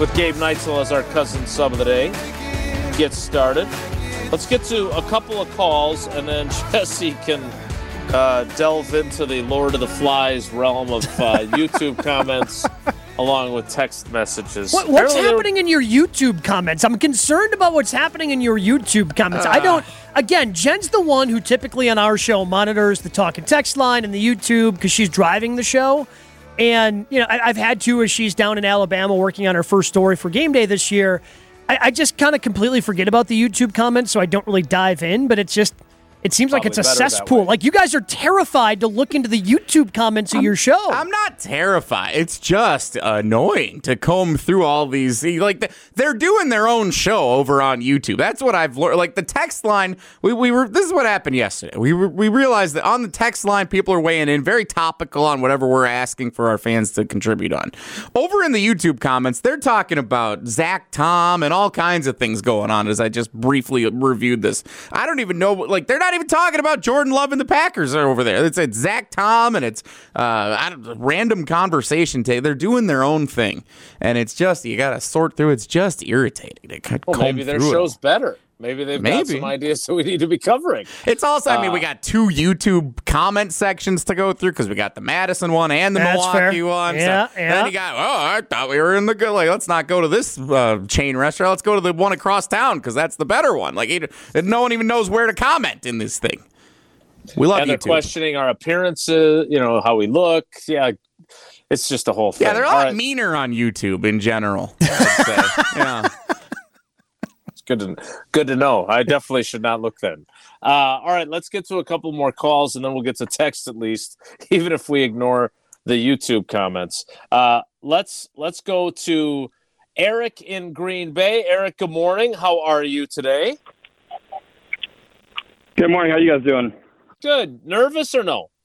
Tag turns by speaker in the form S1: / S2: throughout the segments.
S1: with Gabe Neitzel as our cousin sub of the day. Get started. Let's get to a couple of calls, and then Jesse can delve into the Lord of the Flies realm of YouTube comments along with text messages.
S2: What's happening in your YouTube comments? I'm concerned about what's happening in your YouTube comments. Again, Jen's the one who typically on our show monitors the talk and text line and the YouTube because she's driving the show. And, I've had to as she's down in Alabama working on her first story for game day this year. I just kind of completely forget about the YouTube comments, so I don't really dive in, but it seems like it's a cesspool. Like, you guys are terrified to look into the YouTube comments of your show.
S3: I'm not terrified. It's just annoying to comb through all these. Like, they're doing their own show over on YouTube. That's what I've learned. Like, the text line, this is what happened yesterday. We realized that on the text line, people are weighing in, very topical on whatever we're asking for our fans to contribute on. Over in the YouTube comments, they're talking about Zach Tom and all kinds of things going on as I just briefly reviewed this. I don't even know, like, they're not even talking about Jordan Love and the Packers are over there. It's Zach Tom, and it's random conversation. They're doing their own thing, and it's just, you got to sort through. It's just irritating.
S1: Maybe their show's better. Maybe they've got some ideas that we need to be covering.
S3: It's also, we got two YouTube comment sections to go through because we got the Madison one and the Milwaukee one.
S2: Yeah,
S3: so then you got, I thought we were in the good. Like, let's not go to this chain restaurant. Let's go to the one across town because that's the better one. Like, no one even knows where to comment in this thing. We love YouTube.
S1: And they're questioning our appearances, how we look. Yeah, it's just a whole thing.
S3: Yeah, they're a lot meaner on YouTube in general, I'd say. Yeah.
S1: Good to know. I definitely should not look then. All right, let's get to a couple more calls, and then we'll get to text at least, even if we ignore the YouTube comments. Let's go to Eric in Green Bay. Eric, good morning. How are you today?
S4: Good morning. How are you guys doing?
S1: Good. Nervous or no?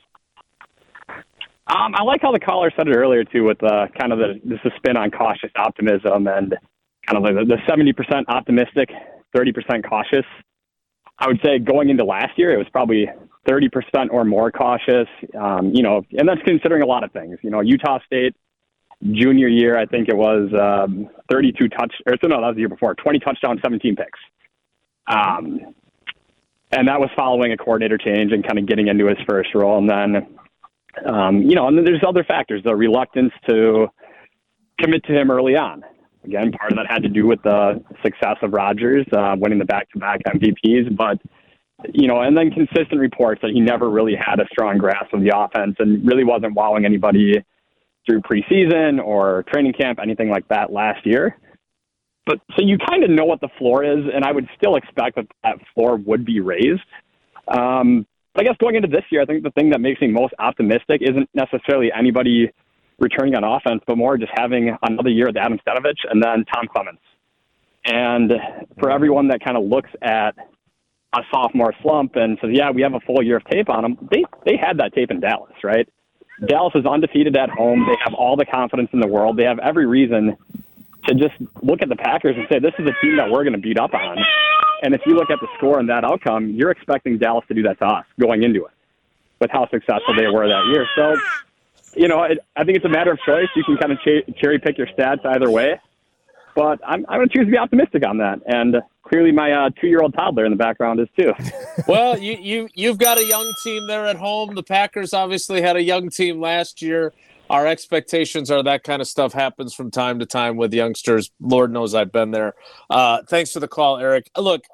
S4: I like how the caller said it earlier, too, with kind of the spin on cautious optimism and kind of like the 70% optimistic, 30% cautious. I would say going into last year, it was probably 30% or more cautious, and that's considering a lot of things. Utah State junior year, I think it was 32 that was the year before, 20 touchdowns, 17 picks. And that was following a coordinator change and kind of getting into his first role. And then, and then there's other factors, the reluctance to commit to him early on. Again, part of that had to do with the success of Rodgers, winning the back-to-back MVPs. But, and then consistent reports that he never really had a strong grasp of the offense and really wasn't wowing anybody through preseason or training camp, anything like that last year. But so you kind of know what the floor is, and I would still expect that floor would be raised. But I guess going into this year, I think the thing that makes me most optimistic isn't necessarily anybody returning on offense, but more just having another year with Adam Stenavich and then Tom Clements. And for everyone that kind of looks at a sophomore slump and says, yeah, we have a full year of tape on them, they had that tape in Dallas, right? Dallas is undefeated at home. They have all the confidence in the world. They have every reason to just look at the Packers and say, this is a team that we're going to beat up on. And if you look at the score and that outcome, you're expecting Dallas to do that to us going into it with how successful they were that year. So, I think it's a matter of choice. You can kind of cherry pick your stats either way. But I'm going to choose to be optimistic on that. And clearly my 2-year-old toddler in the background is too.
S1: Well, you've got a young team there at home. The Packers obviously had a young team last year. Our expectations are that kind of stuff happens from time to time with youngsters. Lord knows I've been there. Thanks for the call, Eric. Look,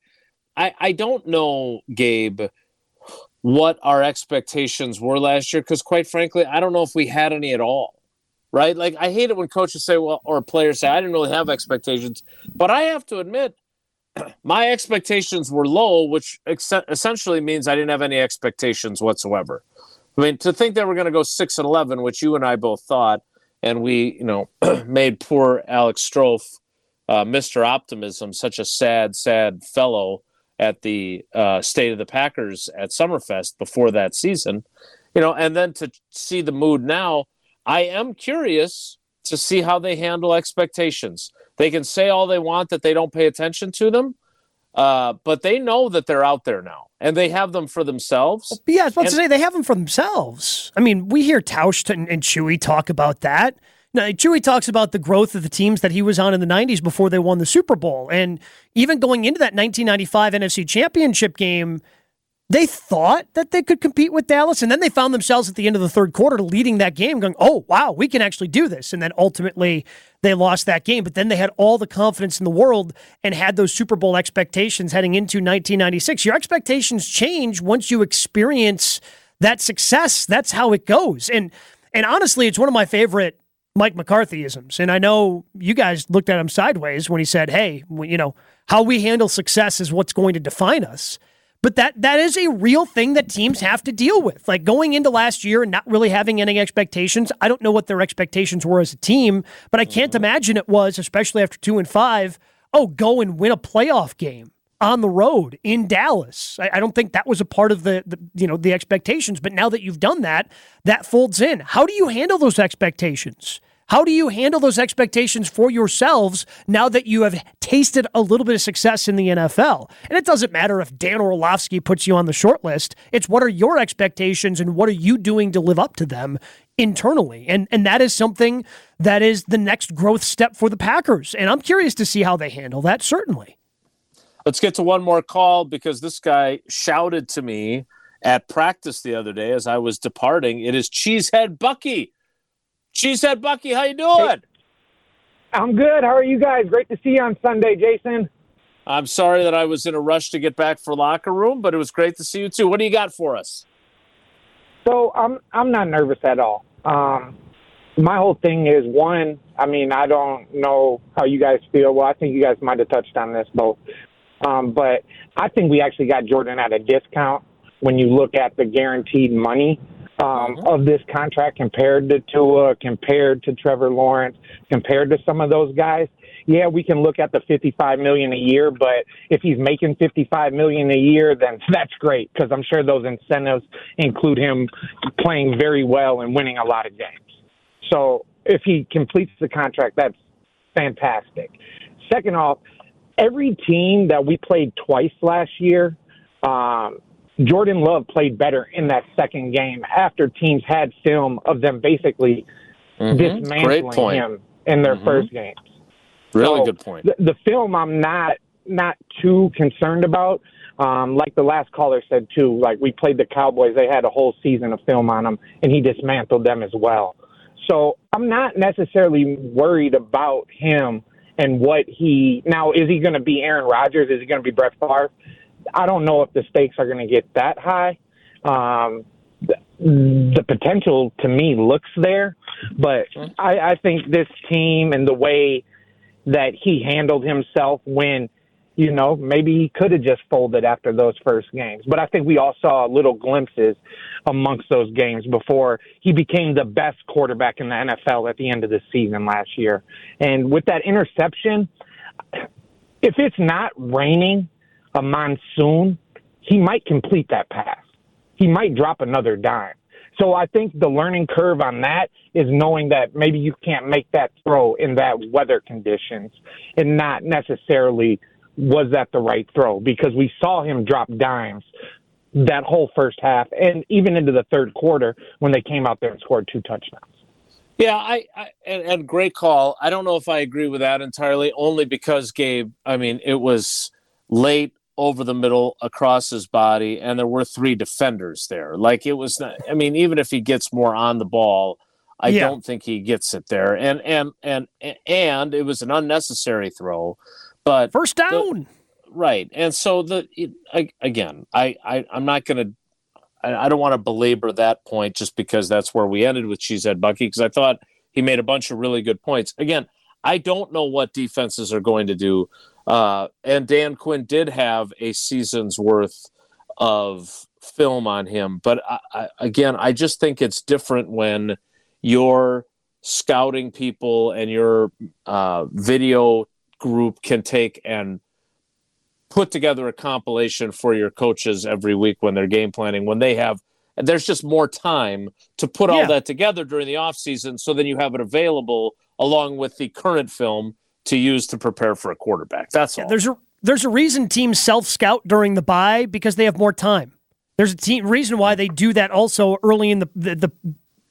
S1: I don't know, Gabe, what our expectations were last year, because quite frankly, I don't know if we had any at all, right? Like, I hate it when coaches say, or players say, I didn't really have expectations. But I have to admit, my expectations were low, which essentially means I didn't have any expectations whatsoever. I mean, to think that we're going to go 6-11, which you and I both thought, and we, made poor Alex Strofe, Mr. Optimism, such a sad, sad fellow at the State of the Packers at Summerfest before that season, and then to see the mood now, I am curious to see how they handle expectations. They can say all they want that they don't pay attention to them, but they know that they're out there now, and they have them for themselves.
S2: Yeah, I was about to say, they have them for themselves. I mean, we hear Tausch and Chewy talk about that. Now, Chewy talks about the growth of the teams that he was on in the 90s before they won the Super Bowl. And even going into that 1995 NFC Championship game, they thought that they could compete with Dallas, and then they found themselves at the end of the third quarter leading that game going, oh, wow, we can actually do this. And then ultimately they lost that game. But then they had all the confidence in the world and had those Super Bowl expectations heading into 1996. Your expectations change once you experience that success. That's how it goes. And honestly, it's one of my favorite Mike McCarthyisms. And I know you guys looked at him sideways when he said, hey, how we handle success is what's going to define us. But that is a real thing that teams have to deal with. Like going into last year and not really having any expectations. I don't know what their expectations were as a team, but I can't imagine it was, especially after 2-5, go and win a playoff game on the road in Dallas. I don't think that was a part of the expectations. But now that you've done that, that folds in. How do you handle those expectations? How do you handle those expectations for yourselves now that you have tasted a little bit of success in the NFL? And it doesn't matter if Dan Orlovsky puts you on the short list. It's what are your expectations and what are you doing to live up to them internally? And that is something that is the next growth step for the Packers. And I'm curious to see how they handle that, certainly.
S1: Let's get to one more call because this guy shouted to me at practice the other day as I was departing. It is Cheesehead Bucky. Cheesehead Bucky, how you doing?
S5: Hey, I'm good. How are you guys? Great to see you on Sunday, Jason.
S1: I'm sorry that I was in a rush to get back for locker room, but it was great to see you too. What do you got for us?
S5: So I'm not nervous at all. My whole thing is I don't know how you guys feel. Well, I think you guys might have touched on this both. But I think we actually got Jordan at a discount when you look at the guaranteed money of this contract compared to Tua, compared to Trevor Lawrence, compared to some of those guys. Yeah, we can look at the $55 million a year, but if he's making $55 million a year, then that's great because I'm sure those incentives include him playing very well and winning a lot of games. So if he completes the contract, that's fantastic. Second off, every team that we played twice last year, Jordan Love played better in that second game after teams had film of them basically dismantling him in their first games.
S1: Really good point.
S5: The film I'm not too concerned about. Like the last caller said, too, like we played the Cowboys. They had a whole season of film on him, and he dismantled them as well. So I'm not necessarily worried about him and what now, is he going to be Aaron Rodgers? Is he going to be Brett Favre? I don't know if the stakes are going to get that high. The potential to me looks there, but I think this team and the way that he handled himself when, maybe he could have just folded after those first games. But I think we all saw little glimpses amongst those games before he became the best quarterback in the NFL at the end of the season last year. And with that interception, if it's not raining, a monsoon, he might complete that pass. He might drop another dime. So I think the learning curve on that is knowing that maybe you can't make that throw in that weather conditions and not necessarily was that the right throw because we saw him drop dimes that whole first half and even into the third quarter when they came out there and scored 2 touchdowns.
S1: Yeah, and great call. I don't know if I agree with that entirely, only because, Gabe, it was late over the middle across his body, and there were 3 defenders there. Like it was not, even if he gets more on the ball, I don't think he gets it there. And it was an unnecessary throw, but
S2: first down.
S1: Right. And so I'm not going to, I don't want to belabor that point just because that's where we ended with Cheesehead Bucky, because I thought he made a bunch of really good points. Again, I don't know what defenses are going to do. And Dan Quinn did have a season's worth of film on him. But I just think it's different when your scouting people and your video group can take and put together a compilation for your coaches every week when they're game planning, when there's just more time to put all that together during the off season. So then you have it available along with the current film to use to prepare for a quarterback. That's all.
S2: There's a reason teams self-scout during the bye because they have more time. There's a reason why they do that also early in the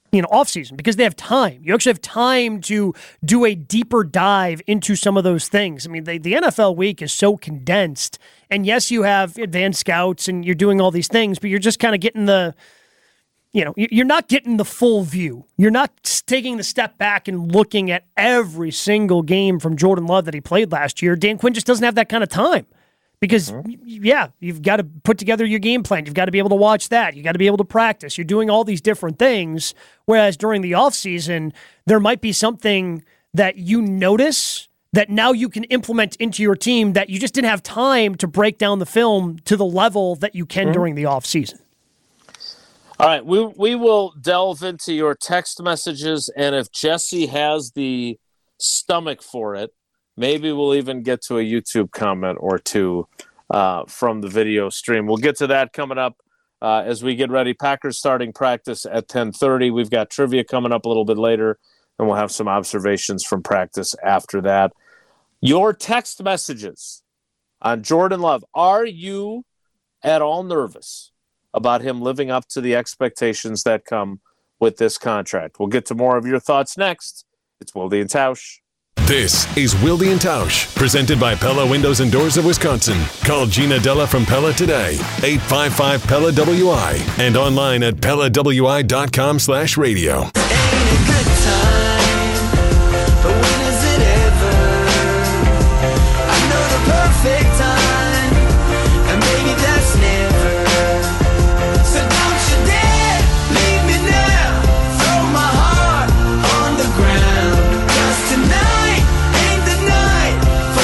S2: offseason because they have time. You actually have time to do a deeper dive into some of those things. I mean, the NFL week is so condensed. And yes, you have advanced scouts and you're doing all these things, but you're just kind of getting you're not getting the full view. You're not taking the step back and looking at every single game from Jordan Love that he played last year. Dan Quinn just doesn't have that kind of time. Because, you've got to put together your game plan. You've got to be able to watch that. You've got to be able to practice. You're doing all these different things, whereas during the offseason, there might be something that you notice that now you can implement into your team that you just didn't have time to break down the film to the level that you can during the offseason.
S1: All right, we will delve into your text messages, and if Jesse has the stomach for it, maybe we'll even get to a YouTube comment or two from the video stream. We'll get to that coming up as we get ready. Packers starting practice at 10:30. We've got trivia coming up a little bit later, and we'll have some observations from practice after that. Your text messages on Jordan Love. Are you at all nervous about him living up to the expectations that come with this contract? We'll get to more of your thoughts next. It's Wilde and Tausch.
S6: This is Wilde and Tausch, presented by Pella Windows and Doors of Wisconsin. Call Gina Della from Pella today, 855-PELLA-WI, and online at PellaWI.com/radio.
S7: Ain't a good time, but when is it ever? I know the perfect time, and maybe that's never. So don't you dare leave me now, throw my heart on the ground, 'cause tonight ain't the night for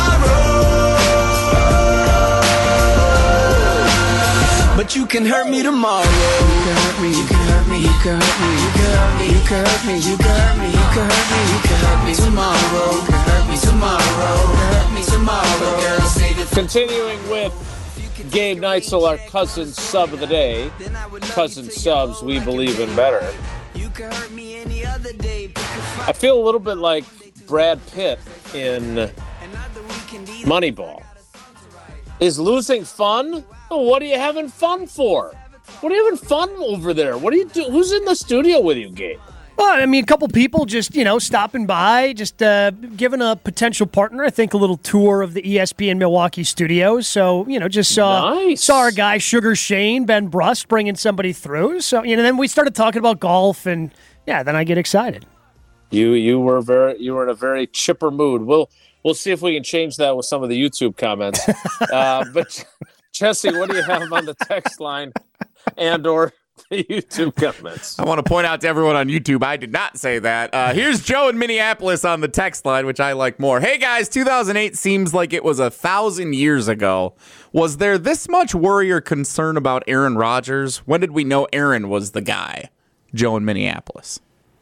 S7: sorrow. But you can hurt me tomorrow. You can hurt me, you can hurt me, you can hurt me, you can hurt me, you can hurt me, you can hurt me, you can hurt me, you can hurt me tomorrow. You can hurt me tomorrow. You can hurt me tomorrow. Girl, save it for
S1: Continuing with Gabe Neitzel, our cousin sub of the day. Cousin subs, we believe in better.
S7: you can hurt me any other day.
S1: I feel a little bit like Brad Pitt in Moneyball. Is losing fun? Oh, what are you having fun for? What are you having fun over there? What are you do? Who's in the studio with you, Gabe?
S2: Well, I mean, a couple people just, stopping by, just giving a potential partner, I think, a little tour of the ESPN Milwaukee studios. So, just saw our guy, Sugar Shane, Ben Brust, bringing somebody through. So, then we started talking about golf, and, then I get excited.
S1: You were in a very chipper mood. We'll see if we can change that with some of the YouTube comments. But, Jesse, what do you have on the text line and or the YouTube comments?
S3: I want to point out to everyone on YouTube, I did not say that. Here's Joe in Minneapolis on the text line, which I like more. Hey, guys, 2008 seems like it was 1,000 years ago. Was there this much worry or concern about Aaron Rodgers? When did we know Aaron was the guy? Joe in Minneapolis.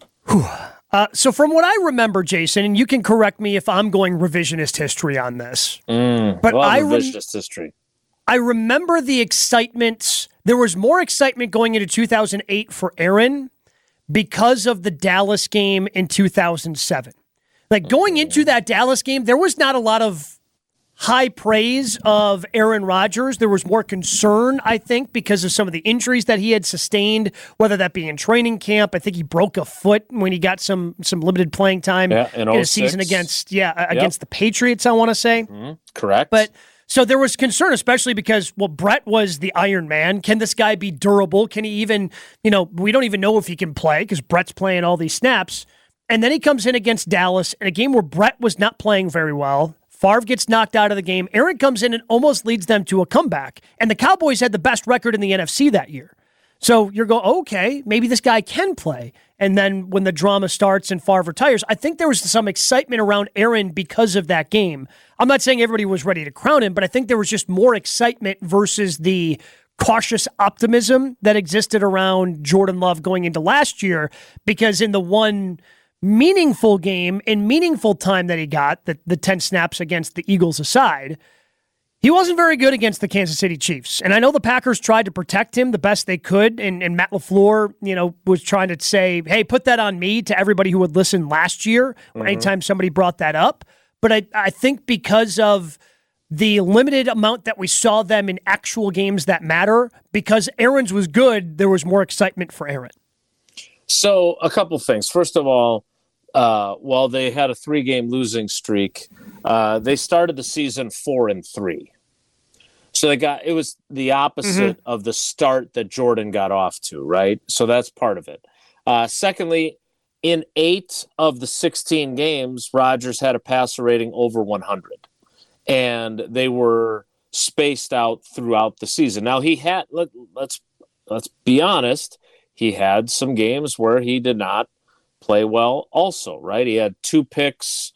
S2: So from what I remember, Jason, and you can correct me if I'm going revisionist history on this, but
S1: revisionist history.
S2: I remember the excitement. There was more excitement going into 2008 for Aaron because of the Dallas game in 2007. Like going into that Dallas game, there was not a lot of high praise of Aaron Rodgers. There was more concern, I think, because of some of the injuries that he had sustained, whether that be in training camp. I think he broke a foot when he got some limited playing time in a season against the Patriots, I want to say.
S1: Mm-hmm. Correct.
S2: But so there was concern, especially because, Brett was the Iron Man. Can this guy be durable? Can he even, we don't even know if he can play because Brett's playing all these snaps. And then he comes in against Dallas in a game where Brett was not playing very well. Favre gets knocked out of the game. Aaron comes in and almost leads them to a comeback. And the Cowboys had the best record in the NFC that year. So you're going, okay, maybe this guy can play. And then when the drama starts and Favre retires, I think there was some excitement around Aaron because of that game. I'm not saying everybody was ready to crown him, but I think there was just more excitement versus the cautious optimism that existed around Jordan Love going into last year, because in the one meaningful game in meaningful time that he got, the 10 snaps against the Eagles aside, he wasn't very good against the Kansas City Chiefs. And I know the Packers tried to protect him the best they could, and Matt LaFleur, was trying to say, hey, put that on me to everybody who would listen last year or anytime somebody brought that up. But I think because of the limited amount that we saw them in actual games that matter, because Aaron's was good, there was more excitement for Aaron.
S1: So a couple things. First of all, while they had a 3-game losing streak, they started the season 4-3. So it was the opposite of the start that Jordan got off to, right? So that's part of it. Secondly, in 8 of the 16 games, Rodgers had a passer rating over 100, and they were spaced out throughout the season. Now he had, let's be honest, he had some games where he did not play well also, right? He had 2 picks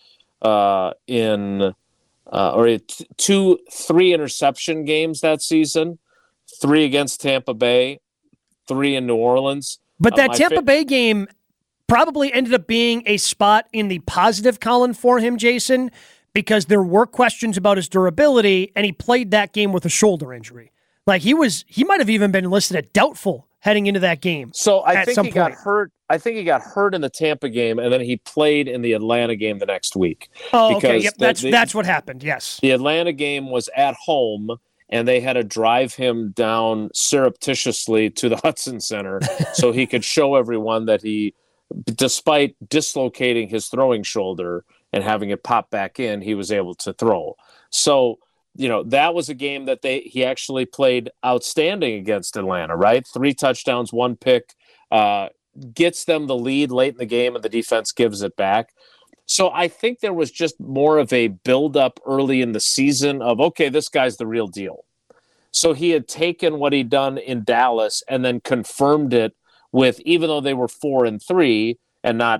S1: three interception games that season, 3 against Tampa Bay, 3 in New Orleans.
S2: But that Tampa Bay game probably ended up being a spot in the positive column for him, Jason, because there were questions about his durability, and he played that game with a shoulder injury. Like he might have even been listed at doubtful heading into that game.
S1: So I think he got hurt. I think he got hurt in the Tampa game, and then he played in the Atlanta game the next week.
S2: Oh, okay. Yep, that's what happened. Yes.
S1: The Atlanta game was at home, and they had to drive him down surreptitiously to the Hudson Center so he could show everyone that he, despite dislocating his throwing shoulder and having it pop back in, he was able to throw. So, that was a game that he actually played outstanding against Atlanta, right? 3 touchdowns, 1 pick, gets them the lead late in the game, and the defense gives it back. So I think there was just more of a build-up early in the season of, okay, this guy's the real deal. So he had taken what he'd done in Dallas and then confirmed it with, even though they were 4-3 and not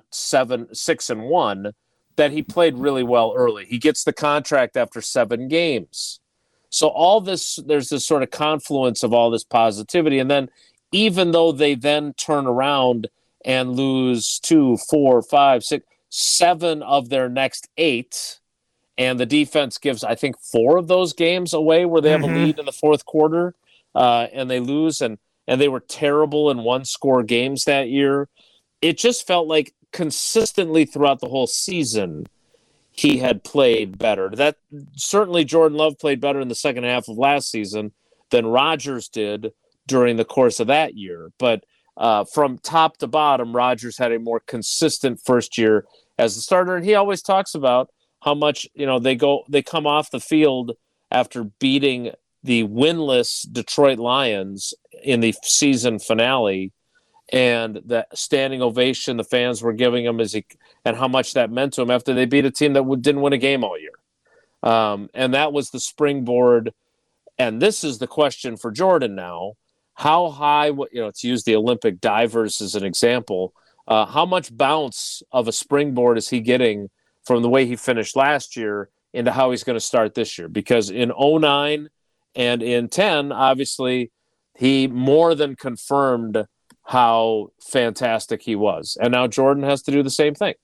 S1: 6-1, that he played really well early. He gets the contract after 7 games. So all this, there's this sort of confluence of all this positivity. And then even though they then turn around and lose 2, 4, 5, 6, 7 of their next 8, and the defense gives, I think, 4 of those games away where they have a lead in the fourth quarter, and they lose, and they were terrible in 1-score games that year. It just felt like consistently throughout the whole season, he had played better. That certainly Jordan Love played better in the second half of last season than Rodgers did during the course of that year. But from top to bottom, Rodgers had a more consistent first year as the starter. And he always talks about how much, they come off the field after beating the winless Detroit Lions in the season finale, and the standing ovation the fans were giving him and how much that meant to him after they beat a team that didn't win a game all year. And that was the springboard. And this is the question for Jordan now. How high, to use the Olympic divers as an example, how much bounce of a springboard is he getting from the way he finished last year into how he's going to start this year? Because in 2009 and in 2010, obviously, he more than confirmed how fantastic he was. And now Jordan has to do the same thing.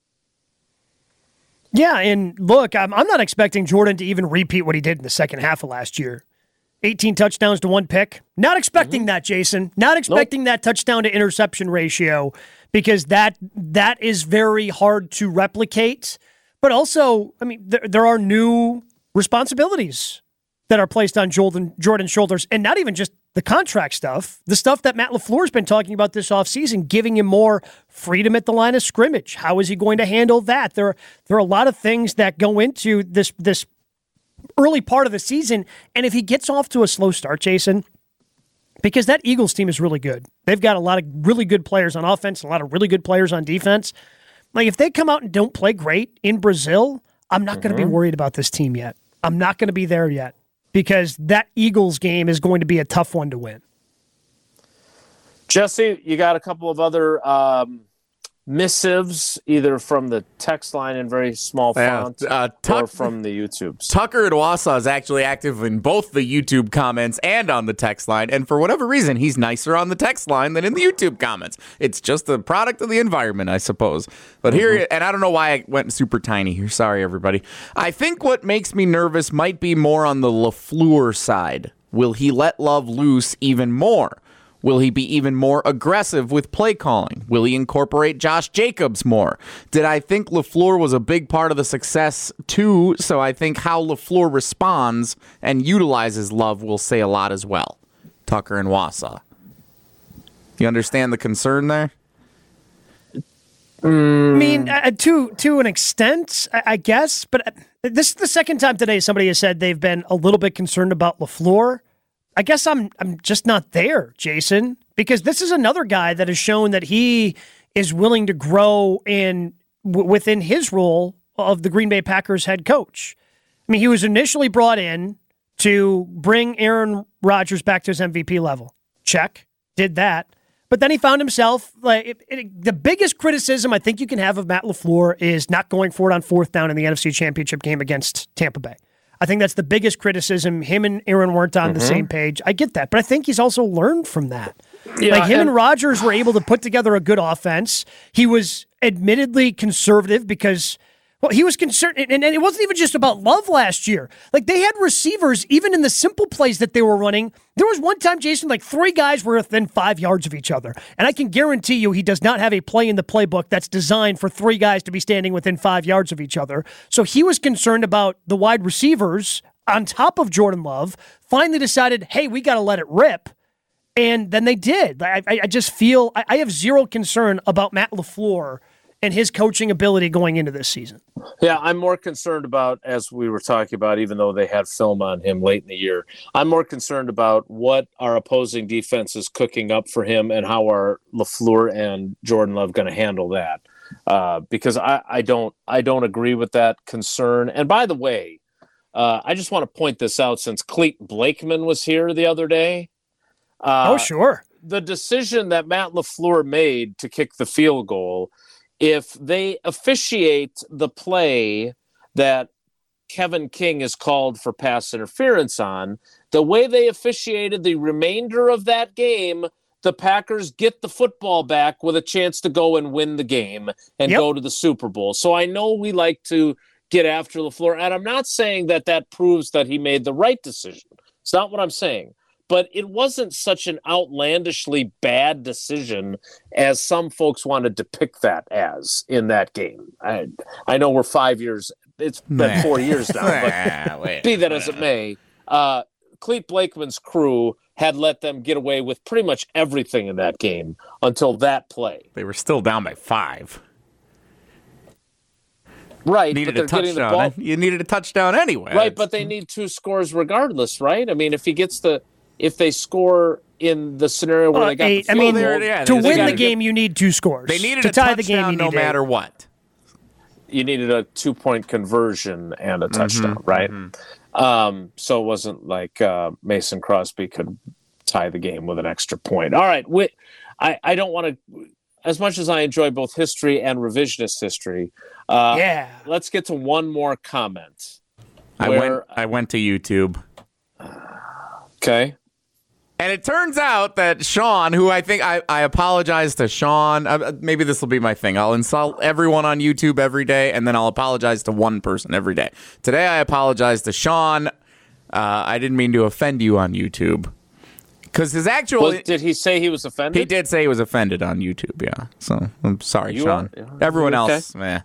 S2: Yeah, and look, I'm not expecting Jordan to even repeat what he did in the second half of last year. 18 touchdowns to 1 pick. Not expecting that, Jason. Not expecting that touchdown to interception ratio, because that is very hard to replicate. But also, I mean, there are new responsibilities that are placed on Jordan's shoulders, and not even just the contract stuff, the stuff that Matt LaFleur's been talking about this offseason, giving him more freedom at the line of scrimmage. How is he going to handle that? There are a lot of things that go into this early part of the season, and if he gets off to a slow start, Jason, because that Eagles team is really good. They've got a lot of really good players on offense, a lot of really good players on defense. Like, if they come out and don't play great in Brazil, I'm not going to be worried about this team yet. I'm not going to be there yet, because that Eagles game is going to be a tough one to win.
S1: Jesse, you got a couple of other missives, either from the text line in very small font or from the YouTubes.
S3: Tucker Iwasa is actually active in both the YouTube comments and on the text line, and for whatever reason, he's nicer on the text line than in the YouTube comments. It's just a product of the environment, I suppose. But here, and I don't know why I went super tiny here. Sorry, everybody. I think what makes me nervous might be more on the LaFleur side. Will he let Love loose even more? Will he be even more aggressive with play calling? Will he incorporate Josh Jacobs more? Did I think LaFleur was a big part of the success too? So I think how LaFleur responds and utilizes Love will say a lot as well. Tucker and Wassa. You understand the concern there?
S2: I mean, to an extent, I guess, but this is the second time today somebody has said they've been a little bit concerned about LaFleur. I guess I'm just not there, Jason, because this is another guy that has shown that he is willing to grow within his role of the Green Bay Packers head coach. I mean, he was initially brought in to bring Aaron Rodgers back to his MVP level. Check. Did that. But then he found himself, the biggest criticism I think you can have of Matt LaFleur is not going for it on fourth down in the NFC Championship game against Tampa Bay. I think that's the biggest criticism. Him and Aaron weren't on the same page. I get that. But I think he's also learned from that. Yeah, him and Rodgers were able to put together a good offense. He was admittedly conservative because... Well, he was concerned, and it wasn't even just about Love last year. Like, they had receivers, even in the simple plays that they were running. There was one time, Jason, like 3 guys were within 5 yards of each other. And I can guarantee you he does not have a play in the playbook that's designed for 3 guys to be standing within 5 yards of each other. So he was concerned about the wide receivers on top of Jordan Love, finally decided, hey, we got to let it rip. And then they did. I just feel I have zero concern about Matt LaFleur and his coaching ability going into this season.
S1: Yeah, I'm more concerned about, as we were talking about, even though they had film on him late in the year, I'm more concerned about what our opposing defense is cooking up for him and how are LaFleur and Jordan Love going to handle that. Because I don't agree with that concern. And by the way, I just want to point this out since Clete Blakeman was here the other day.
S2: Oh, sure.
S1: The decision that Matt LaFleur made to kick the field goal, if they officiate the play that Kevin King is called for pass interference on, the way they officiated the remainder of that game, the Packers get the football back with a chance to go and win the game and go to the Super Bowl. So I know we like to get after LaFleur, and I'm not saying that that proves that he made the right decision. It's not what I'm saying. But it wasn't such an outlandishly bad decision as some folks want to depict that as in that game. I know we're 5 years. It's been 4 years now, but be that as it may, Clete Blakeman's crew had let them get away with pretty much everything in that game until that play.
S3: They were still down by 5.
S1: Right.
S3: Needed a touchdown. You needed a touchdown anyway.
S1: Right, but they need 2 scores regardless, right? I mean, if they score in the scenario where they got
S2: 8,
S1: the field goal,
S2: to win the game, you need 2 scores.
S3: They needed
S2: to tie the
S3: touchdown
S2: game,
S3: no matter what.
S1: You needed a 2-point conversion and a touchdown, right? So it wasn't like Mason Crosby could tie the game with an extra point. All right, I don't want to, as much as I enjoy both history and revisionist history, let's get to one more comment.
S3: I went to YouTube.
S1: Okay.
S3: And it turns out that Sean, who I think I apologize to Sean. Maybe this will be my thing. I'll insult everyone on YouTube every day, and then I'll apologize to one person every day. Today, I apologize to Sean. I didn't mean to offend you on YouTube. Because his actual...
S1: did he say he was offended?
S3: He did say he was offended on YouTube, yeah. So, I'm sorry, Sean. Everyone else, meh.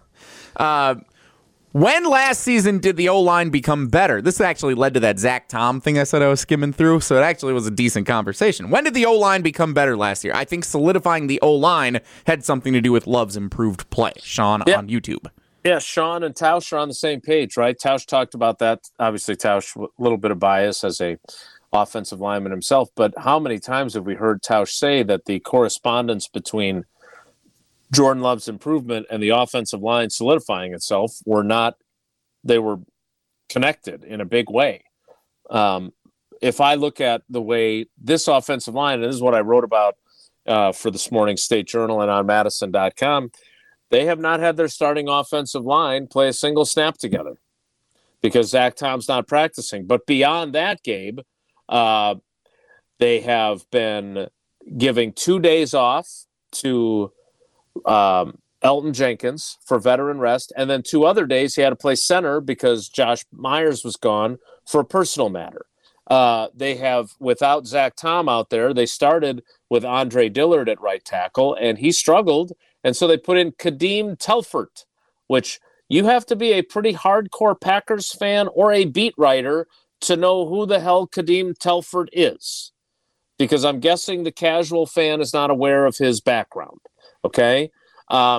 S3: When last season did the O-line become better? This actually led to that Zach Tom thing I said I was skimming through, so it actually was a decent conversation. When did the O-line become better last year? I think solidifying the O-line had something to do with Love's improved play. Sean on YouTube.
S1: Yeah, Sean and Tausch are on the same page, right? Tausch talked about that. Obviously, Tausch, a little bit of bias as a offensive lineman himself, but how many times have we heard Tausch say that the correspondence between Jordan Love's improvement and the offensive line solidifying itself they were connected in a big way. If I look at the way this offensive line, and this is what I wrote about for this morning's State Journal and on Madison.com, they have not had their starting offensive line play a single snap together because Zach Tom's not practicing. But beyond that, Gabe, they have been giving 2 days off to Elton Jenkins for veteran rest, and then 2 other days he had to play center because Josh Myers was gone for a personal matter. They have, without Zach Tom out there, they started with Andre Dillard at right tackle, and he struggled, and so they put in Kadeem Telfort, which you have to be a pretty hardcore Packers fan or a beat writer to know who the hell Kadeem Telfort is, because I'm guessing the casual fan is not aware of his background. Okay.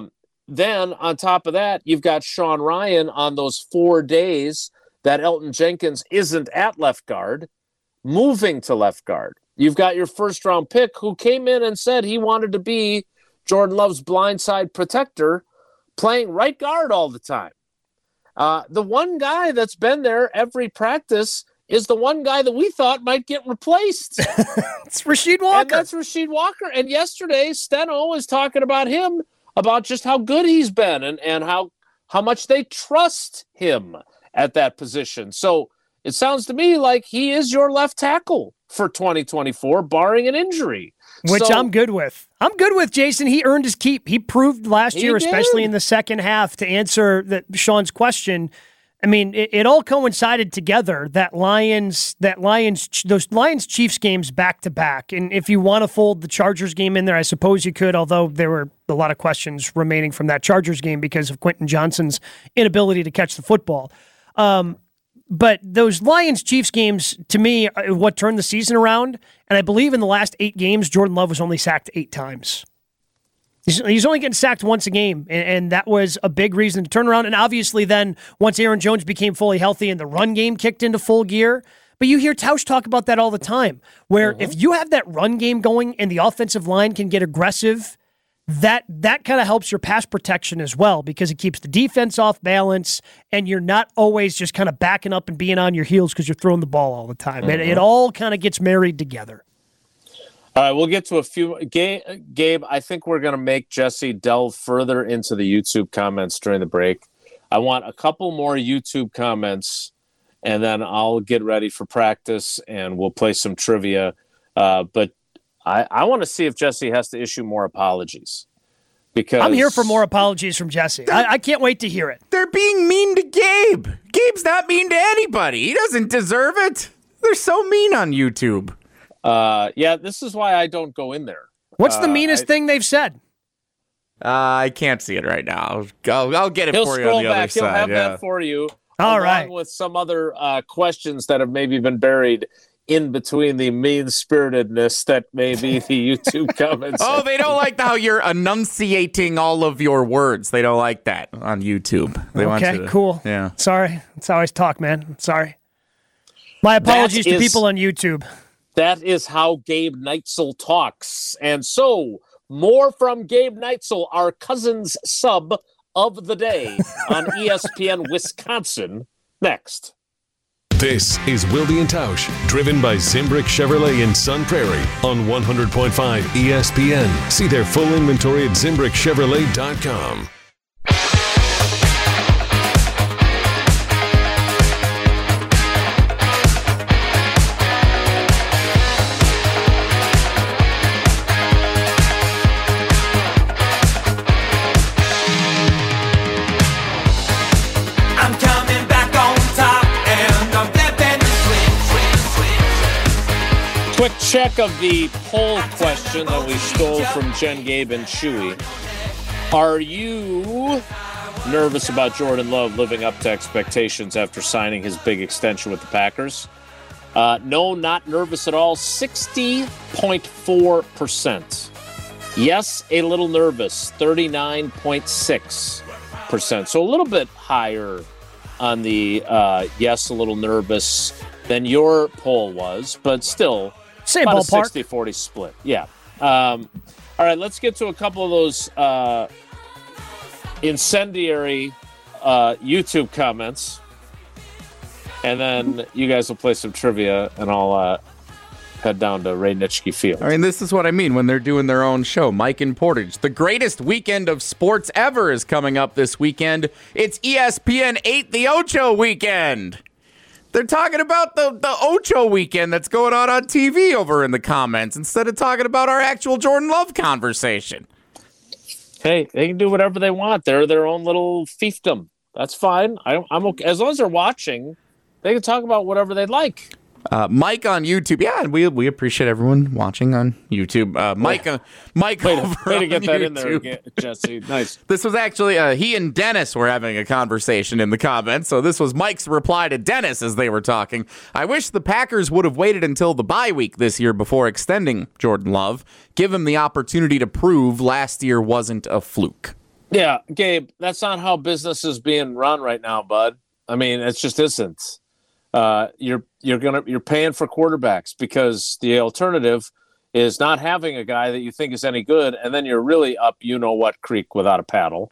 S1: then on top of that, you've got Sean Ryan on those 4 days that Elton Jenkins isn't at left guard, moving to left guard. You've got your first-round pick who came in and said he wanted to be Jordan Love's blindside protector, playing right guard all the time. The one guy that's been there every practice is the one guy that we thought might get replaced.
S2: It's Rasheed Walker.
S1: And that's Rasheed Walker. And yesterday, Steno was talking about him, about just how good he's been and how much they trust him at that position. So it sounds to me like he is your left tackle for 2024, barring an injury.
S2: Which I'm good with. I'm good with, Jason. He earned his keep. He proved last year, especially in the second half, to answer Sean's question. I mean, it all coincided together, those Lions-Chiefs games back to back. And if you want to fold the Chargers game in there, I suppose you could, although there were a lot of questions remaining from that Chargers game because of Quentin Johnson's inability to catch the football. But those Lions-Chiefs games, to me, are what turned the season around. And I believe in the last 8 games, Jordan Love was only sacked 8 times. He's only getting sacked once a game, and that was a big reason to turn around. And obviously then, once Aaron Jones became fully healthy and the run game kicked into full gear, but you hear Tausch talk about that all the time, where if you have that run game going and the offensive line can get aggressive, that kind of helps your pass protection as well, because it keeps the defense off balance, and you're not always just kind of backing up and being on your heels because you're throwing the ball all the time. It all kind of gets married together.
S1: All right, we'll get to a few. Gabe, I think we're going to make Jesse delve further into the YouTube comments during the break. I want a couple more YouTube comments, and then I'll get ready for practice, and we'll play some trivia. But I want to see if Jesse has to issue more apologies. Because
S2: I'm here for more apologies from Jesse. I can't wait to hear it.
S3: They're being mean to Gabe. Gabe's not mean to anybody. He doesn't deserve it. They're so mean on YouTube.
S1: Yeah, this is why I don't go in there.
S2: What's the meanest thing they've said?
S3: I can't see it right now. I'll get it
S1: He'll
S3: for you on the other side.
S1: He'll have that for you.
S2: All
S1: along
S2: right.
S1: with some other questions that have maybe been buried in between the mean-spiritedness that may be the YouTube comments.
S3: Oh, they don't like how you're enunciating all of your words. They don't like that on YouTube. They want
S2: Okay,
S3: to,
S2: cool.
S3: Yeah.
S2: Sorry. That's how I talk, man. Sorry. My apologies to people on YouTube.
S1: That is how Gabe Neitzel talks. And so, more from Gabe Neitzel, our cousin's sub of the day on ESPN Wisconsin, next.
S6: This is Wilde and Tausch, driven by Zimbrick Chevrolet in Sun Prairie on 100.5 ESPN. See their full inventory at ZimbrickChevrolet.com.
S1: Quick check of the poll question that we stole from Jen, Gabe, and Chewy. Are you nervous about Jordan Love living up to expectations after signing his big extension with the Packers? No, not nervous at all. 60.4%. Yes, a little nervous. 39.6%. So a little bit higher on the yes, a little nervous than your poll was, but still
S2: same
S1: about
S2: ballpark.
S1: A 60-40 split. Yeah. All right, let's get to a couple of those incendiary YouTube comments. And then you guys will play some trivia, and I'll head down to Ray Nitschke Field.
S3: I mean, this is what I mean when they're doing their own show. Mike and Portage. The greatest weekend of sports ever is coming up this weekend. It's ESPN 8 the Ocho weekend. They're talking about the Ocho weekend that's going on TV over in the comments instead of talking about our actual Jordan Love conversation.
S1: Hey, they can do whatever they want. They're their own little fiefdom. That's fine. I'm okay. As long as they're watching, they can talk about whatever they'd like.
S3: Mike on YouTube. Yeah, and we appreciate everyone watching on YouTube. Mike over
S1: way to get that
S3: YouTube.
S1: in there, Jesse. Nice.
S3: This was actually, he and Dennis were having a conversation in the comments, so this was Mike's reply to Dennis as they were talking. I wish the Packers would have waited until the bye week this year before extending Jordan Love. Give him the opportunity to prove last year wasn't a fluke.
S1: Yeah, Gabe, that's not how business is being run right now, bud. I mean, it just isn't. You're paying for quarterbacks because the alternative is not having a guy that you think is any good, and then you're really up what creek without a paddle.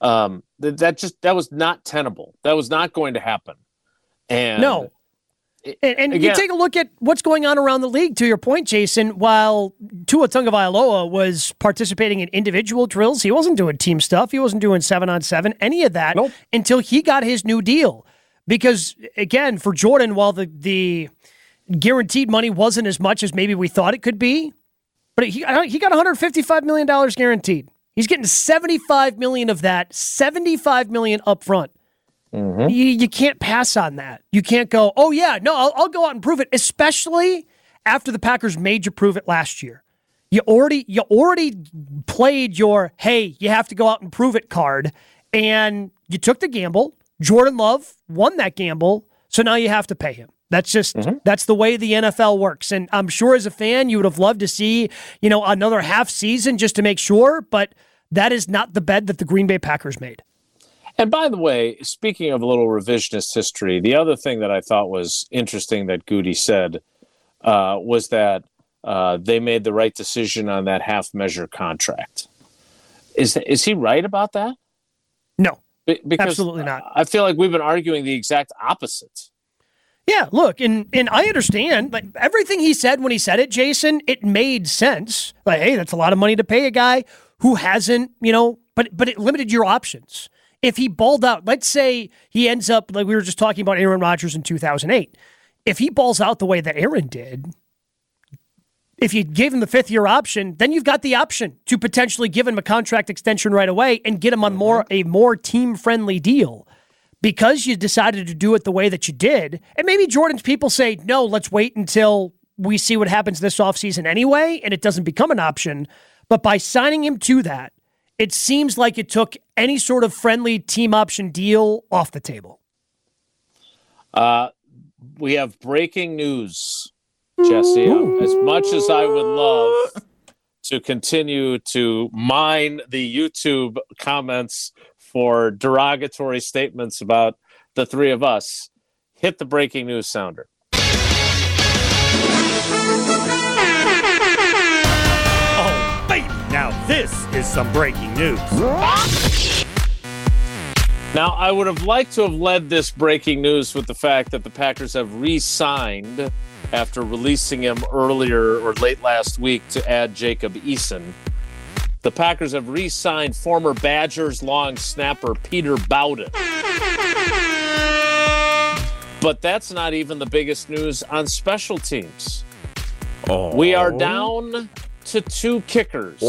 S1: That was not tenable. That was not going to happen. And
S2: No. And
S1: again,
S2: you take a look at what's going on around the league, to your point, Jason. While Tua Tagovailoa was participating in individual drills, he wasn't doing team stuff. He wasn't doing 7-on-7, any of that,
S1: Nope.
S2: until he got his new deal. Because, again, for Jordan, while the guaranteed money wasn't as much as maybe we thought it could be, but he got $155 million guaranteed. He's getting $75 million of that, $75 million up front.
S1: Mm-hmm.
S2: You can't pass on that. You can't go, oh, yeah, no, I'll go out and prove it, especially after the Packers made you prove it last year. You already played your, hey, you have to go out and prove it card, and you took the gamble. Jordan Love won that gamble, so now you have to pay him. That's just that's the way the NFL works. And I'm sure as a fan, you would have loved to see, another half season just to make sure, but that is not the bed that the Green Bay Packers made.
S1: And by the way, speaking of a little revisionist history, the other thing that I thought was interesting that Goody said was that they made the right decision on that half-measure contract. Is he right about that?
S2: No,
S1: Because
S2: absolutely not.
S1: I feel like we've been arguing the exact opposite.
S2: Yeah, look, and I understand, like everything he said when he said it, Jason, it made sense. Like, hey, that's a lot of money to pay a guy who hasn't, but it limited your options. If he balled out, let's say he ends up, like we were just talking about Aaron Rodgers in 2008. If he balls out the way that Aaron did, if you gave him the fifth-year option, then you've got the option to potentially give him a contract extension right away and get him on a more team-friendly deal. Because you decided to do it the way that you did, and maybe Jordan's people say, no, let's wait until we see what happens this offseason anyway, and it doesn't become an option. But by signing him to that, it seems like it took any sort of friendly team option deal off the table.
S1: We have breaking news, Jesse. As much as I would love to continue to mine the YouTube comments for derogatory statements about the three of us, hit the breaking news sounder.
S8: Oh, baby, now this is some breaking news.
S1: Now, I would have liked to have led this breaking news with the fact that the Packers have re-signed after releasing him earlier or late last week to add Jacob Eason. The Packers have re-signed former Badgers long snapper Peter Bowden. But that's not even the biggest news on special teams.
S3: Oh.
S1: We are down to 2 kickers.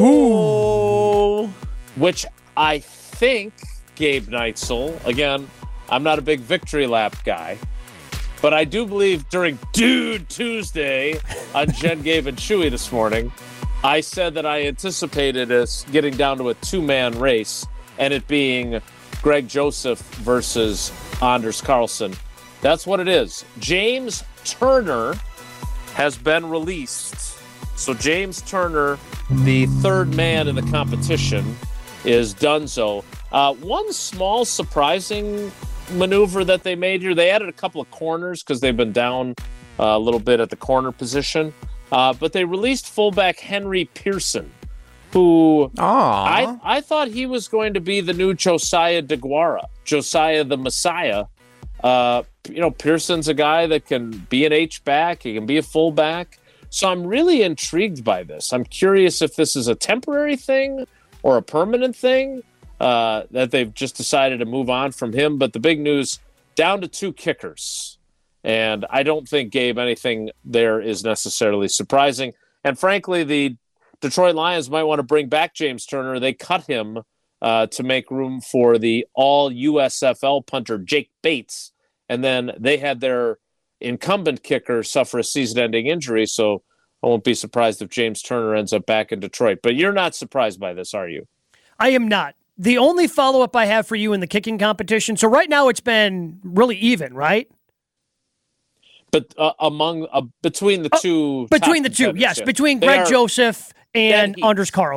S1: Which I think Gabe Neitzel, again, I'm not a big victory lap guy, but I do believe during Dude Tuesday on Jen, Gabe, and Chewy this morning, I said that I anticipated us getting down to a 2-man race and it being Greg Joseph versus Anders Carlson. That's what it is. James Turner has been released. So James Turner, the third man in the competition, is donezo. One small surprising maneuver that they made here, they added a couple of corners because they've been down a little bit at the corner position. But they released fullback Henry Pearson, who I thought he was going to be the new Josiah DeGuara, Josiah the Messiah. Pearson's a guy that can be an H-back. He can be a fullback. So I'm really intrigued by this. I'm curious if this is a temporary thing or a permanent thing, that they've just decided to move on from him. But the big news, down to 2 kickers. And I don't think, Gabe, anything there is necessarily surprising. And frankly, the Detroit Lions might want to bring back James Turner. They cut him to make room for the all-USFL punter Jake Bates. And then they had their incumbent kicker suffer a season-ending injury, so I won't be surprised if James Turner ends up back in Detroit. But you're not surprised by this, are you?
S2: I am not. The only follow-up I have for you in the kicking competition, so right now it's been really even, right?
S1: But between the two,
S2: between the two, yes, between Greg Joseph and Anders Carlson.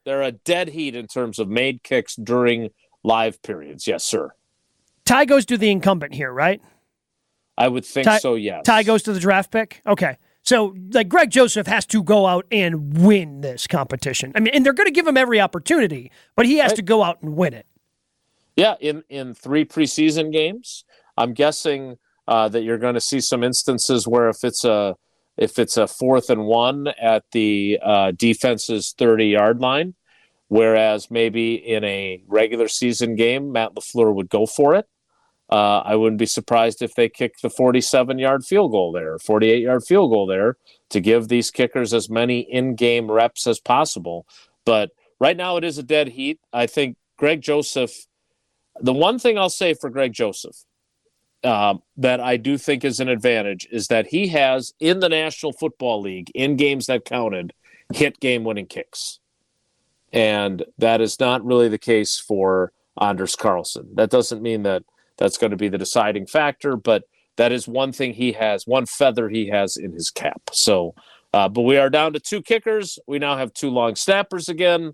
S1: They're a dead heat in terms of made kicks during live periods. Yes, sir.
S2: Tie goes to the incumbent here, right?
S1: I would think so, yes.
S2: Tie goes to the draft pick? Okay. So, like, Greg Joseph has to go out and win this competition. I mean, and they're going to give him every opportunity, but he has to go out and win it.
S1: Yeah, in 3 preseason games, I'm guessing that you're going to see some instances where if it's a 4th and 1 at the defense's 30-yard line, whereas maybe in a regular season game, Matt LaFleur would go for it. I wouldn't be surprised if they kick the 47-yard field goal there, 48-yard field goal there, to give these kickers as many in-game reps as possible. But right now it is a dead heat. I think Greg Joseph, the one thing I'll say for Greg Joseph that I do think is an advantage is that he has, in the National Football League, in games that counted, hit game-winning kicks. And that is not really the case for Anders Carlson. That doesn't mean that that's going to be the deciding factor, but that is one thing he has, one feather he has in his cap. So, but we are down to 2 kickers. We now have 2 long snappers again.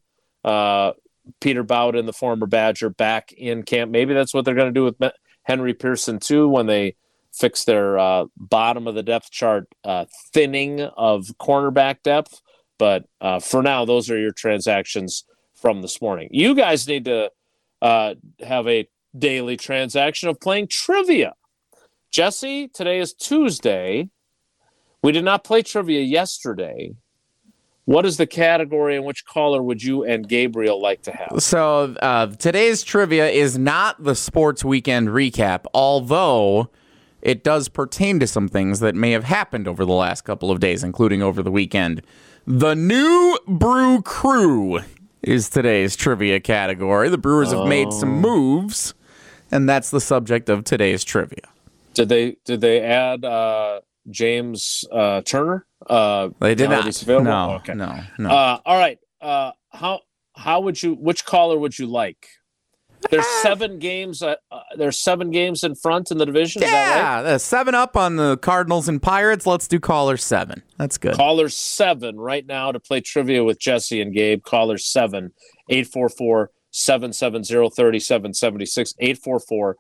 S1: Peter Bowden, the former Badger, back in camp. Maybe that's what they're going to do with Henry Pearson too when they fix their bottom of the depth chart thinning of cornerback depth. But for now, those are your transactions from this morning. You guys need to have a daily transaction of playing trivia. Jesse, today is Tuesday. We did not play trivia yesterday. What is the category and which caller would you and Gabriel like to have?
S3: So today's trivia is not the sports weekend recap, although it does pertain to some things that may have happened over the last couple of days, including over the weekend. The New Brew Crew is today's trivia category. The Brewers have made some moves, and that's the subject of today's trivia.
S1: Did they add James Turner?
S3: They did not. No,
S1: okay.
S3: No.
S1: All right. How would you? Which caller would you like? There's 7 games. There's 7 games in front in the division.
S3: Yeah,
S1: is that right?
S3: 7 up on the Cardinals and Pirates. Let's do caller 7. That's good.
S1: Caller 7 right now to play trivia with Jesse and Gabe. Caller 7, 844-770-3776.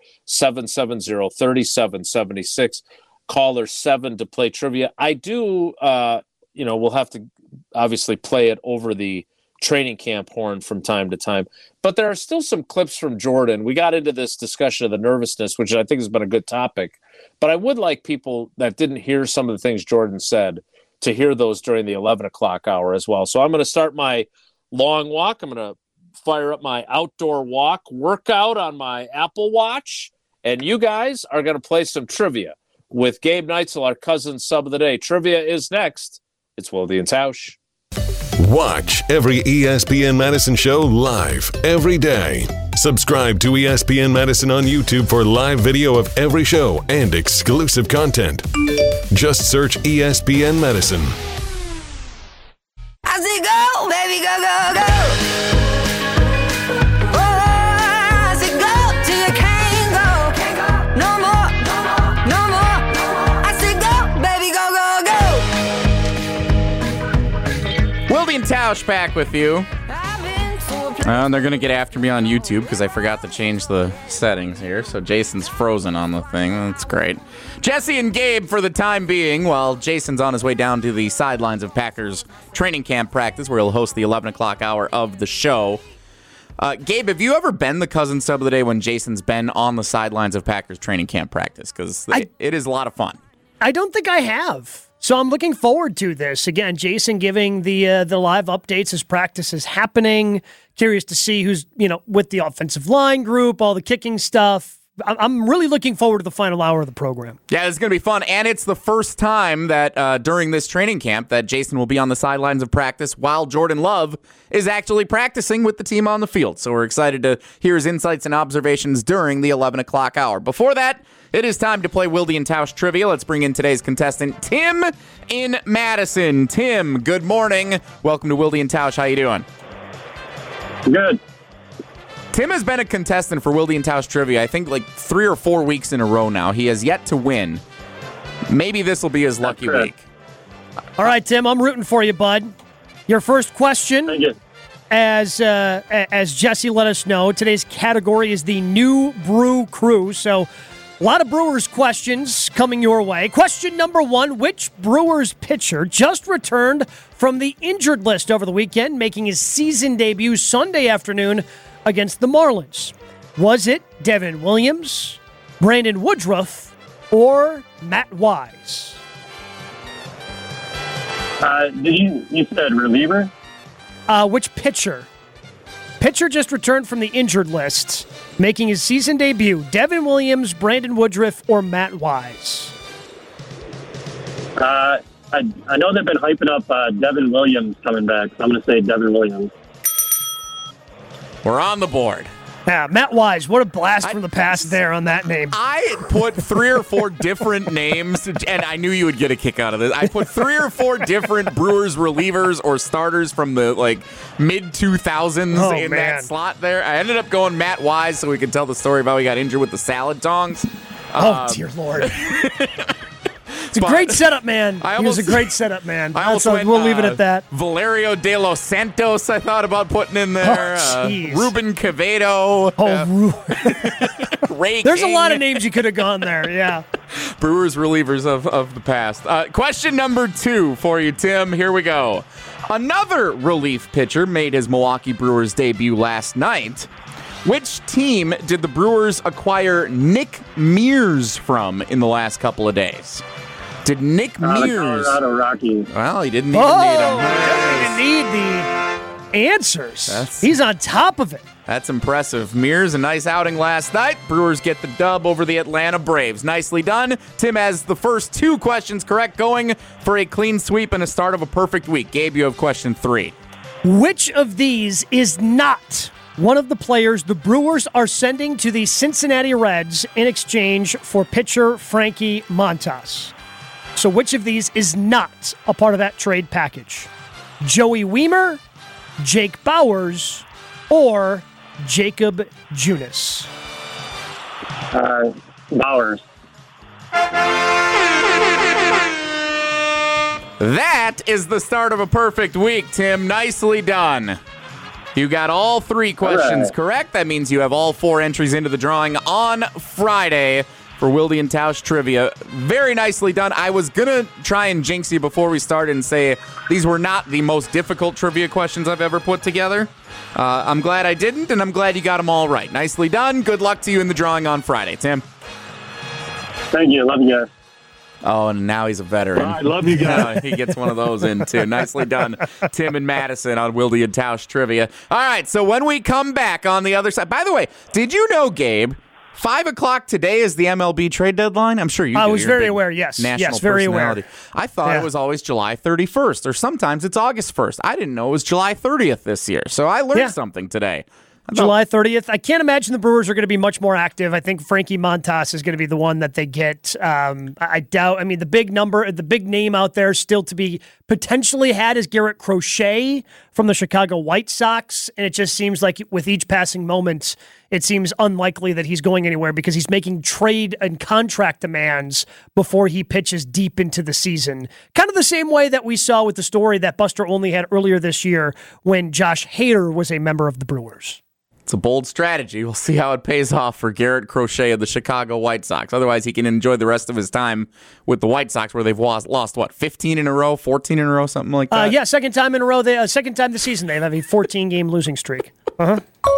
S1: 844-770-3776. Caller 7 to play trivia. I do. We'll have to obviously play it over the training camp horn from time to time. But there are still some clips from Jordan. We got into this discussion of the nervousness, which I think has been a good topic. But I would like people that didn't hear some of the things Jordan said to hear those during the 11 o'clock hour as well. So I'm going to start my long walk. I'm going to fire up my outdoor walk workout on my Apple Watch. And you guys are going to play some trivia with Gabe Neitzel, our cousin sub of the day. Trivia is next. It's Wilde and Tausch.
S6: Watch every ESPN Madison show live every day. Subscribe to ESPN Madison on YouTube for live video of every show and exclusive content. Just search ESPN Madison.
S7: I say go, baby, go, go, go. Oh, I say go till you can't go. No more, no more. I say go, baby, go, go, go.
S3: Wilde and Tausch back with you. And they're going to get after me on YouTube because I forgot to change the settings here. So Jason's frozen on the thing. That's great. Jesse and Gabe for the time being, while Jason's on his way down to the sidelines of Packers training camp practice where he'll host the 11 o'clock hour of the show. Gabe, have you ever been the cousin sub of the day when Jason's been on the sidelines of Packers training camp practice? Because it is a lot of fun.
S2: I don't think I have. So I'm looking forward to this. Again, Jason giving the live updates as practice is happening. Curious to see who's, with the offensive line group, all the kicking stuff. I'm really looking forward to the final hour of the program.
S3: Yeah, it's going to be fun. And it's the first time that during this training camp that Jason will be on the sidelines of practice while Jordan Love is actually practicing with the team on the field. So we're excited to hear his insights and observations during the 11 o'clock hour. Before that, it is time to play Wilde and Tausch Trivia. Let's bring in today's contestant, Tim in Madison. Tim, good morning. Welcome to Wilde and Tausch. How you doing?
S4: Good.
S3: Tim has been a contestant for Wilde and Tausch Trivia, I think, like 3 or 4 weeks in a row now. He has yet to win. Maybe this will be his lucky week.
S2: All right, Tim, I'm rooting for you, bud. Your first question.
S4: Thank you.
S2: as Jesse let us know, today's category is the New Brew Crew. So a lot of Brewers questions coming your way. Question number 1, which Brewers pitcher just returned from the injured list over the weekend, making his season debut Sunday afternoon against the Marlins? Was it Devin Williams, Brandon Woodruff, or Matt Wise?
S4: You said reliever?
S2: Which pitcher? Pitcher just returned from the injured list, making his season debut. Devin Williams, Brandon Woodruff, or Matt Wise?
S4: I know they've been hyping up Devin Williams coming back, so I'm going to say Devin Williams.
S3: We're on the board.
S2: Yeah, Matt Wise. What a blast from the past there on that name.
S3: I put 3 or 4 different names, and I knew you would get a kick out of this. I put 3 or 4 different Brewers relievers or starters from the mid-2000s that slot there. I ended up going Matt Wise so we could tell the story about how he got injured with the salad tongs.
S2: Dear Lord. It's a great setup, man. He was a great setup, man. We'll leave it at that.
S3: Valerio de los Santos, I thought about putting in there. Ruben Quevedo. Ray
S2: There's
S3: King.
S2: a lot of names you could have gone there, yeah.
S3: Brewers relievers of the past. Question number 2 for you, Tim. Here we go. Another relief pitcher made his Milwaukee Brewers debut last night. Which team did the Brewers acquire Nick Mears from in the last couple of days? Did Nick Mears...
S4: Colorado Rockies.
S3: Well, he didn't even need him.
S2: Didn't need the answers. He's on top of it.
S3: That's impressive. Mears, a nice outing last night. Brewers get the dub over the Atlanta Braves. Nicely done. Tim has the first 2 questions correct, going for a clean sweep and a start of a perfect week. Gabe, you have question 3.
S2: Which of these is not one of the players the Brewers are sending to the Cincinnati Reds in exchange for pitcher Frankie Montas? So which of these is not a part of that trade package? Joey Wiemer, Jake Bauers, or Jacob Junis?
S4: Bauers.
S3: That is the start of a perfect week, Tim. Nicely done. You got all 3 questions correct. That means you have all 4 entries into the drawing on Friday for Wilde and Tausch trivia. Very nicely done. I was going to try and jinx you before we started and say these were not the most difficult trivia questions I've ever put together. I'm glad I didn't, and I'm glad you got them all right. Nicely done. Good luck to you in the drawing on Friday, Tim.
S4: Thank you. Love you guys.
S3: Oh, and now he's a veteran.
S4: I love you guys.
S3: He gets one of those in, too. Nicely done, Tim and Madison on Wilde and Tausch trivia. All right, so when we come back on the other side. By the way, did you know, Gabe, 5 o'clock today is the MLB trade deadline? I'm sure you do.
S2: I was very aware, yes.
S3: National
S2: very
S3: personality.
S2: aware.
S3: I thought it was always July 31st, or sometimes it's August 1st. I didn't know it was July 30th this year, so I learned something today.
S2: July 30th. I can't imagine the Brewers are going to be much more active. I think Frankie Montas is going to be the one that they get. I doubt. I mean, the big name out there still to be potentially had is Garrett Crochet from the Chicago White Sox, and it just seems like with each passing moment, it seems unlikely that he's going anywhere because he's making trade and contract demands before he pitches deep into the season. Kind of the same way that we saw with the story that Buster Olney had earlier this year when Josh Hader was a member of the Brewers.
S3: It's a bold strategy. We'll see how it pays off for Garrett Crochet of the Chicago White Sox. Otherwise, he can enjoy the rest of his time with the White Sox, where they've lost 15 in a row, 14 in a row, something like that?
S2: Yeah, second time in a row. Second time this season, they have a 14-game losing streak.
S3: All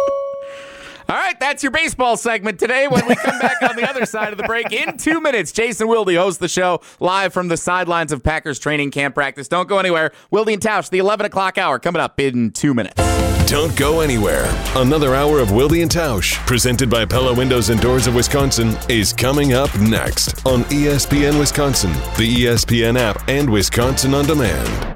S3: right, that's your baseball segment today. When we come back on the other side of the break in 2 minutes, Jason Wilde hosts the show live from the sidelines of Packers training camp practice. Don't go anywhere. Wilde and Tausch, the 11 o'clock hour, coming up in 2 minutes.
S6: Don't go anywhere. Another hour of Wilde and Tausch, presented by Pella Windows and Doors of Wisconsin, is coming up next on ESPN Wisconsin, the ESPN app, and Wisconsin On Demand.